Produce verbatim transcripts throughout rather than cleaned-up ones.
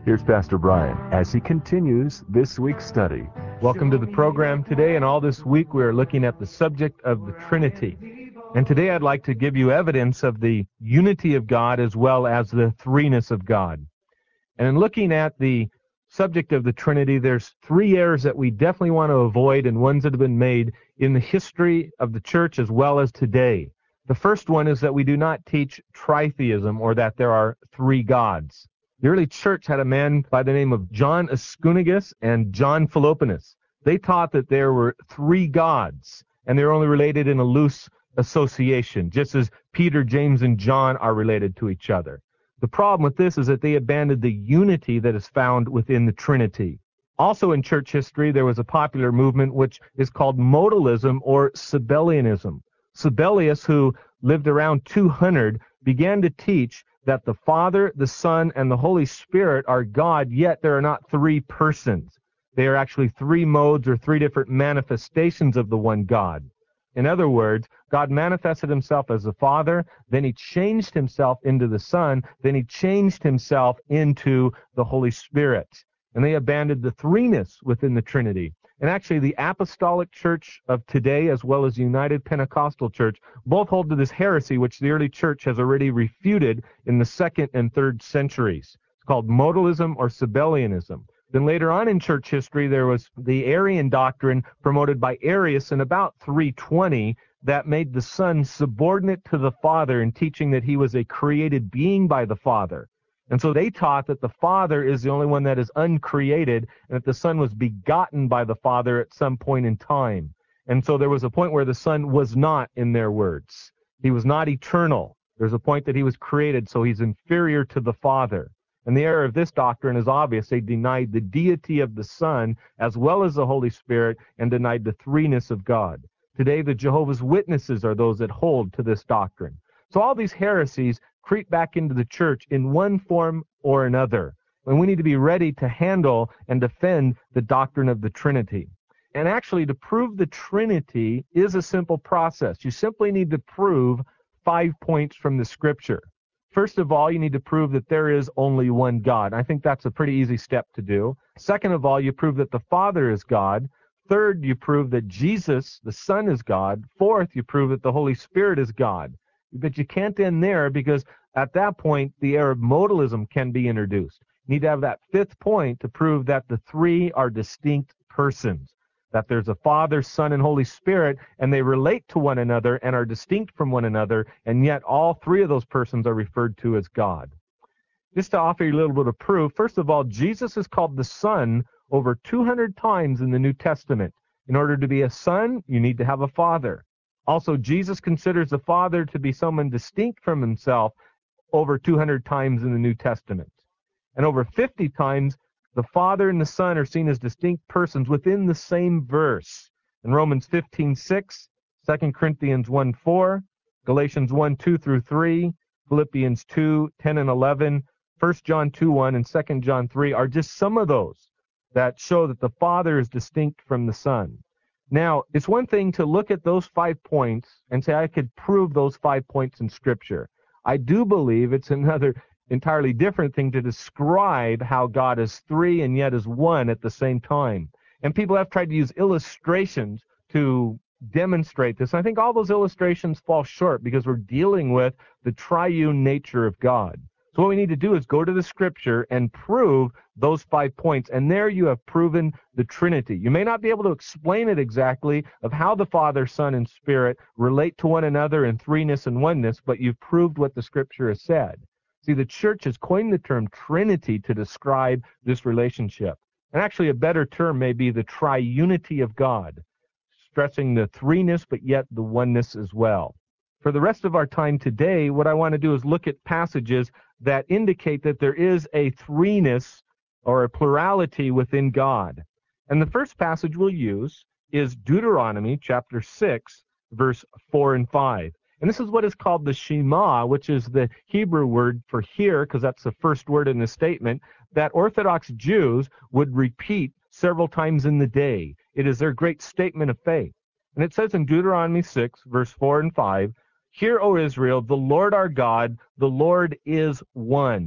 Here's Pastor Brian as he continues this week's study. Welcome to the program today, and all this week we are looking at the subject of the Trinity. And today I'd like to give you evidence of the unity of God as well as the threeness of God. And in looking at the subject of the Trinity, there's three errors that we definitely want to avoid and ones that have been made in the history of the church as well as today. The first one is that we do not teach tritheism, or that there are three gods. The early church had a man by the name of John Ascunigus and John Philoponus. They taught that there were three gods, and they're only related in a loose association, just as Peter, James, and John are related to each other. The problem with this is that they abandoned the unity that is found within the Trinity. Also in church history, there was a popular movement which is called modalism or Sabellianism. Sabellius, who lived around two hundred, began to teach that the Father, the Son, and the Holy Spirit are God, yet there are not three persons. They are actually three modes or three different manifestations of the one God. In other words, God manifested himself as the Father, then he changed himself into the Son, then he changed himself into the Holy Spirit. And they abandoned the threeness within the Trinity. And actually, the Apostolic Church of today, as well as the United Pentecostal Church, both hold to this heresy, which the early church has already refuted in the second and third centuries. It's called modalism or Sabellianism. Then later on in church history, there was the Arian doctrine promoted by Arius in about three twenty that made the Son subordinate to the Father in teaching that he was a created being by the Father. And so they taught that the Father is the only one that is uncreated, and that the Son was begotten by the Father at some point in time. And so there was a point where the Son was not, in their words. He was not eternal. There's a point that he was created, so he's inferior to the Father. And the error of this doctrine is obvious. They denied the deity of the Son as well as the Holy Spirit and denied the threeness of God. Today, the Jehovah's Witnesses are those that hold to this doctrine. So all these heresies creep back into the church in one form or another. And we need to be ready to handle and defend the doctrine of the Trinity. And actually, to prove the Trinity is a simple process. You simply need to prove five points from the Scripture. First of all, you need to prove that there is only one God. I think that's a pretty easy step to do. Second of all, you prove that the Father is God. Third, you prove that Jesus, the Son, is God. Fourth, you prove that the Holy Spirit is God. But you can't end there, because at that point, the error of modalism can be introduced. You need to have that fifth point to prove that the three are distinct persons, that there's a Father, Son, and Holy Spirit, and they relate to one another and are distinct from one another, and yet all three of those persons are referred to as God. Just to offer you a little bit of proof, first of all, Jesus is called the Son over two hundred times in the New Testament. In order to be a son, you need to have a father. Also, Jesus considers the Father to be someone distinct from himself over two hundred times in the New Testament. And over fifty times, the Father and the Son are seen as distinct persons within the same verse. In Romans fifteen six, Second Corinthians one four, Galatians one two through three, Philippians two ten and eleven, First John two one, and Second John three are just some of those that show that the Father is distinct from the Son. Now, it's one thing to look at those five points and say, I could prove those five points in Scripture. I do believe it's another entirely different thing to describe how God is three and yet is one at the same time. And people have tried to use illustrations to demonstrate this. And I think all those illustrations fall short, because we're dealing with the triune nature of God. So what we need to do is go to the Scripture and prove those five points, and there you have proven the Trinity. You may not be able to explain it exactly of how the Father, Son, and Spirit relate to one another in threeness and oneness, but you've proved what the Scripture has said. See, the church has coined the term Trinity to describe this relationship. And actually a better term may be the triunity of God, stressing the threeness but yet the oneness as well. For the rest of our time today, what I want to do is look at passages that indicate that there is a threeness or a plurality within God. And the first passage we'll use is Deuteronomy chapter six, verse four and five. And this is what is called the Shema, which is the Hebrew word for hear, because that's the first word in the statement, that Orthodox Jews would repeat several times in the day. It is their great statement of faith. And it says in Deuteronomy six, verse four and five, Hear, O Israel, the Lord our God, the Lord is one.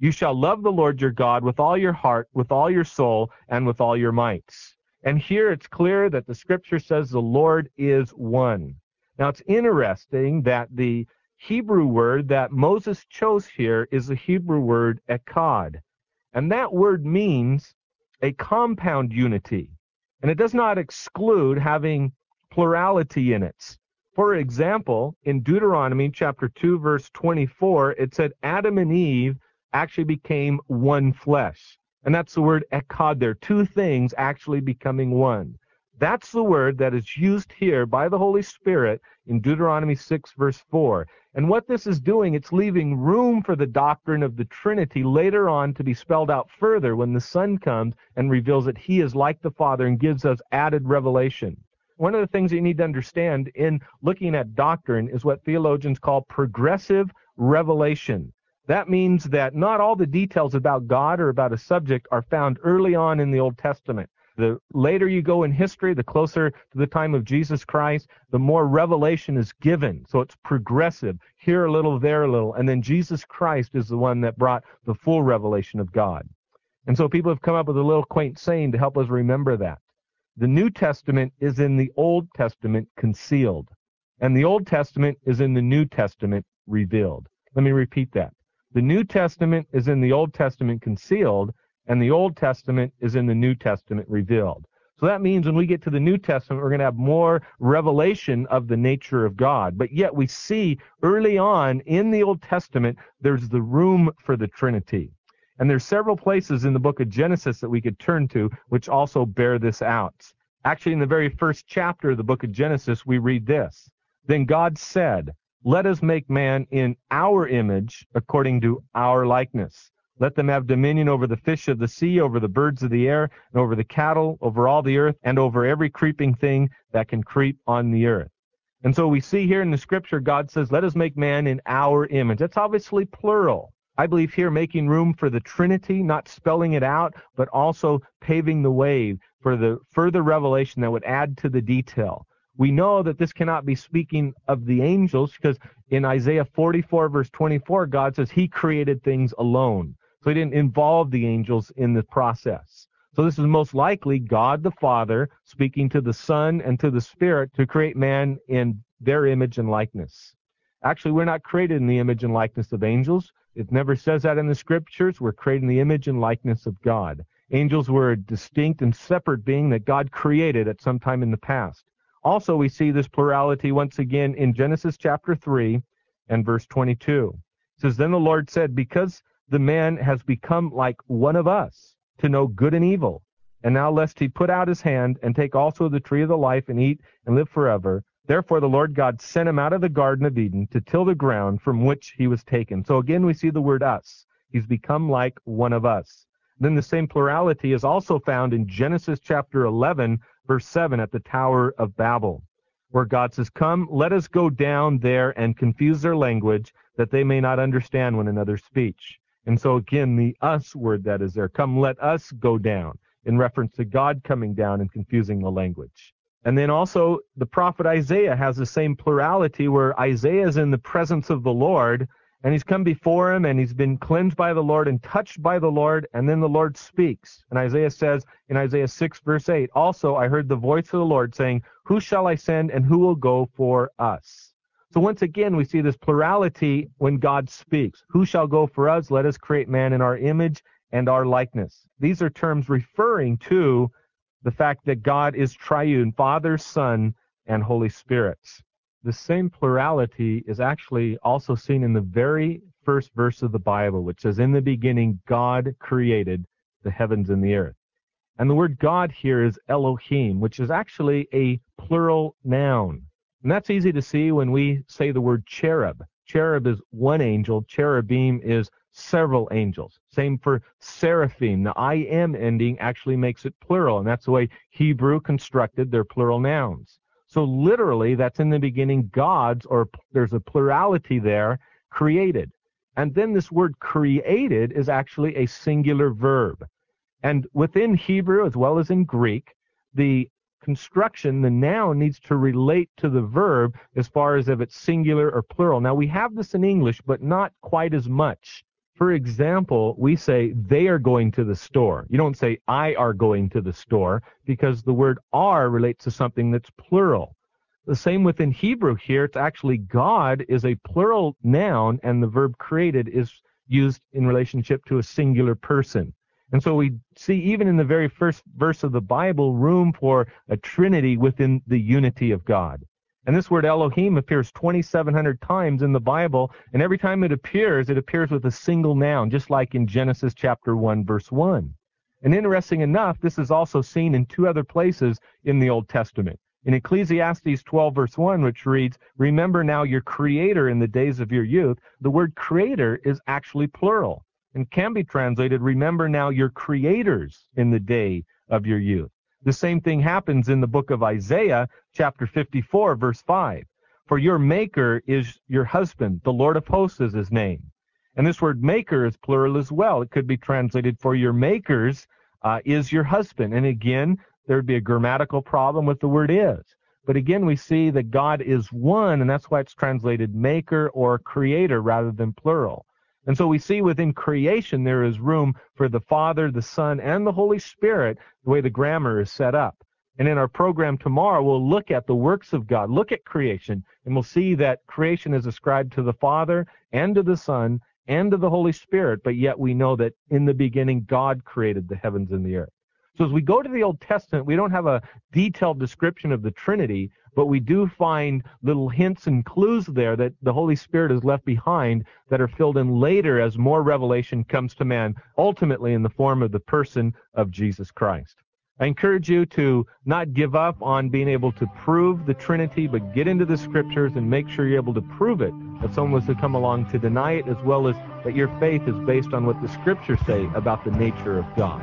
You shall love the Lord your God with all your heart, with all your soul, and with all your mights. And here it's clear that the scripture says the Lord is one. Now it's interesting that the Hebrew word that Moses chose here is the Hebrew word echad. And that word means a compound unity. And it does not exclude having plurality in it. For example, in Deuteronomy chapter two, verse twenty-four, it said Adam and Eve actually became one flesh. And that's the word echad there, two things actually becoming one. That's the word that is used here by the Holy Spirit in Deuteronomy six, verse four. And what this is doing, it's leaving room for the doctrine of the Trinity later on to be spelled out further when the Son comes and reveals that he is like the Father and gives us added revelation. One of the things you need to understand in looking at doctrine is what theologians call progressive revelation. That means that not all the details about God or about a subject are found early on in the Old Testament. The later you go in history, the closer to the time of Jesus Christ, the more revelation is given. So it's progressive, here a little, there a little, and then Jesus Christ is the one that brought the full revelation of God. And so people have come up with a little quaint saying to help us remember that. The New Testament is in the Old Testament concealed, and the Old Testament is in the New Testament revealed. Let me repeat that. The New Testament is in the Old Testament concealed, and the Old Testament is in the New Testament revealed. So that means when we get to the New Testament, we're going to have more revelation of the nature of God. But yet we see early on in the Old Testament, there's the room for the Trinity. And there's several places in the book of Genesis that we could turn to which also bear this out. Actually, in the very first chapter of the book of Genesis, we read this. Then God said, let us make man in our image according to our likeness. Let them have dominion over the fish of the sea, over the birds of the air, and over the cattle, over all the earth, and over every creeping thing that can creep on the earth. And so we see here in the scripture, God says, let us make man in our image. That's obviously plural. I believe here making room for the Trinity, not spelling it out, but also paving the way for the further revelation that would add to the detail. We know that this cannot be speaking of the angels because in Isaiah forty-four, verse twenty-four, God says he created things alone. So he didn't involve the angels in the process. So this is most likely God the Father speaking to the Son and to the Spirit to create man in their image and likeness. Actually, we're not created in the image and likeness of angels. It never says that in the scriptures. We're created in the image and likeness of God. Angels were a distinct and separate being that God created at some time in the past. Also, we see this plurality once again in Genesis chapter three and verse twenty-two. It says, then the Lord said, because the man has become like one of us to know good and evil, and now lest he put out his hand and take also the tree of the life and eat and live forever, therefore the Lord God sent him out of the Garden of Eden to till the ground from which he was taken. So again, we see the word us. He's become like one of us. Then the same plurality is also found in Genesis chapter eleven, verse seven, at the Tower of Babel, where God says, come, let us go down there and confuse their language, that they may not understand one another's speech. And so again, the us word that is there, come, let us go down, in reference to God coming down and confusing the language. And then also the prophet Isaiah has the same plurality where Isaiah is in the presence of the Lord, and he's come before him, and he's been cleansed by the Lord and touched by the Lord, and then the Lord speaks. And Isaiah says in Isaiah six, verse eight, also I heard the voice of the Lord saying, who shall I send, and who will go for us? So once again, we see this plurality when God speaks. Who shall go for us? Let us create man in our image and our likeness. These are terms referring to the fact that God is triune, Father, Son, and Holy Spirit. The same plurality is actually also seen in the very first verse of the Bible, which says, in the beginning, God created the heavens and the earth. And the word God here is Elohim, which is actually a plural noun. And that's easy to see when we say the word cherub. Cherub is one angel. Cherubim is several angels. Same for seraphim. The I am ending actually makes it plural, and that's the way Hebrew constructed their plural nouns. So literally, that's in the beginning, gods, or there's a plurality there, created. And then this word created is actually a singular verb. And within Hebrew, as well as in Greek, the construction, the noun needs to relate to the verb as far as if it's singular or plural. Now, we have this in English, but not quite as much. For example, we say they are going to the store. You don't say I are going to the store because the word are relates to something that's plural. The same within Hebrew here, it's actually God is a plural noun and the verb created is used in relationship to a singular person. And so we see even in the very first verse of the Bible room for a trinity within the unity of God. And this word Elohim appears twenty-seven hundred times in the Bible, and every time it appears, it appears with a single noun, just like in Genesis chapter one, verse one. And interesting enough, this is also seen in two other places in the Old Testament. In Ecclesiastes twelve, verse one, which reads, "Remember now your Creator in the days of your youth," the word Creator is actually plural and can be translated, "Remember now your creators in the day of your youth." The same thing happens in the book of Isaiah, chapter fifty-four, verse five. "For your maker is your husband, the Lord of hosts is his name." And this word maker is plural as well. It could be translated, "For your makers uh, is your husband." And again, there would be a grammatical problem with the word is. But again, we see that God is one, and that's why it's translated maker or creator rather than plural. And so we see within creation there is room for the Father, the Son, and the Holy Spirit, the way the grammar is set up. And in our program tomorrow, we'll look at the works of God, look at creation, and we'll see that creation is ascribed to the Father and to the Son and to the Holy Spirit, but yet we know that in the beginning God created the heavens and the earth. So as we go to the Old Testament, we don't have a detailed description of the Trinity, but we do find little hints and clues there that the Holy Spirit has left behind that are filled in later as more revelation comes to man, ultimately in the form of the person of Jesus Christ. I encourage you to not give up on being able to prove the Trinity, but get into the Scriptures and make sure you're able to prove it. If someone was to come along to deny it, as well as that your faith is based on what the Scriptures say about the nature of God.